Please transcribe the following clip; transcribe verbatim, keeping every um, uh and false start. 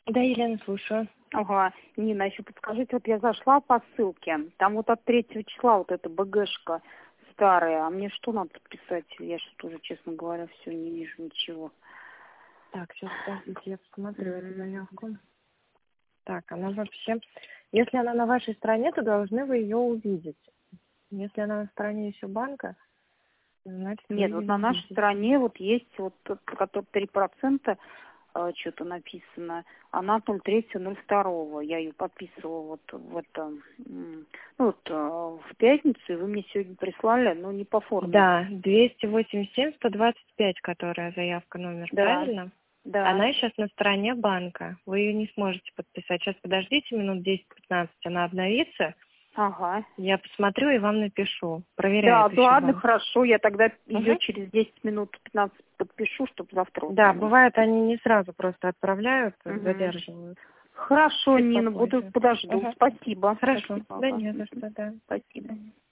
Да, Елена, слушаю. Ага, Нина, еще подскажите, вот я зашла по ссылке, там вот от третьего числа вот эта БГшка старая, а мне что надо подписать? Я что тоже, честно говоря, все не вижу ничего. Так, сейчас, подождите, я посмотрю эту заявку. Так, она вообще... Если она на вашей стороне, то должны вы ее увидеть. Если она на стороне еще банка, значит, вы Нет, ее вот не на нашей видите. стороне вот есть вот тот, который три процента что-то написано, она ноль третьего ноль второго. Я ее подписывала вот в этом, м, ну вот э, в пятницу, и вы мне сегодня прислали, но не по форме. Да, двести восемьдесят семь сто двадцать пять, которая заявка номер, Да, правильно? да. Она сейчас на стороне банка. Вы ее не сможете подписать. Сейчас подождите минут десять-пятнадцать, она обновится. Ага. Я посмотрю и вам напишу. Да, Проверяет еще ладно, банк. хорошо, я тогда ее Угу. через десять минут пятнадцать подпишу, чтобы завтра вот Да, мне. бывает, они не сразу просто отправляют, Угу. задерживают. Хорошо, Чуть Нина, буду попозже. подожду. Угу. Спасибо. Хорошо. Спасибо. Да Ага. не за Мгм. что, да. До Спасибо. свидания.